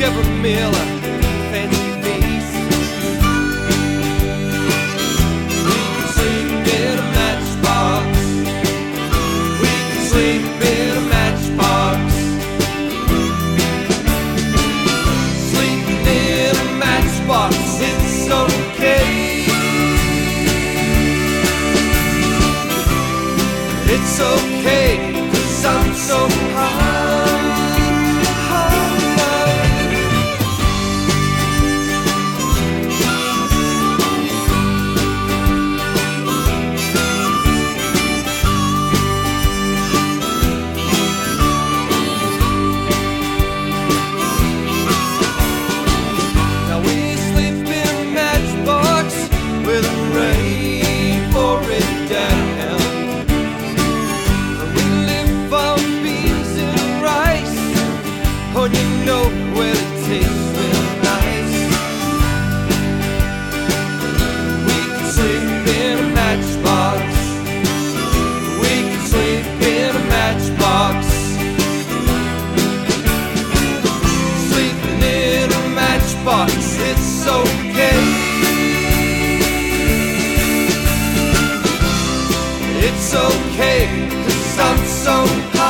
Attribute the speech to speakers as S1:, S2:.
S1: give a meal a fancy feast. We can sleep in a matchbox. We can sleep in a matchbox. Sleeping in a matchbox, it's okay. It's okay, 'cause I'm so high. Now we sleep in a matchbox with a rain pouring down. Oh, you know where it tastes real nice. We can sleep in a matchbox. We can sleep in a matchbox. Sleeping in a matchbox, it's okay. It's okay, 'cause I'm so high.